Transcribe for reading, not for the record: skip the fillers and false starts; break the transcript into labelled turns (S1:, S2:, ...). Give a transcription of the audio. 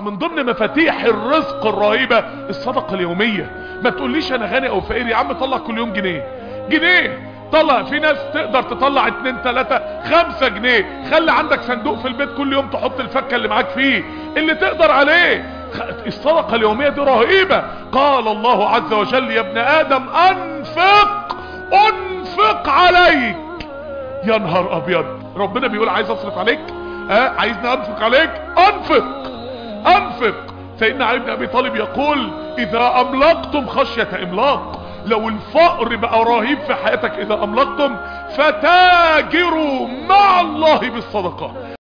S1: من ضمن مفاتيح الرزق الرهيبة الصدقة اليومية. ما تقوليش انا غني او فقير، يا عم طلع كل يوم جنيه. طلع، في ناس تقدر تطلع 2 3 5 جنيه. خلي عندك صندوق في البيت كل يوم تحط الفكة اللي معاك فيه اللي تقدر عليه. الصدقة اليومية دي رهيبة. قال الله عز وجل: يا ابن ادم انفق عليك. يا نهار ابيض، ربنا بيقول عايز اصرف عليك؟ عايزني انفق عليك؟ انفق. سيدنا علي بن ابي طالب يقول: اذا املقتم خشية املاق، لو الفقر بقى رهيب في حياتك اذا املقتم فتاجروا مع الله بالصدقة.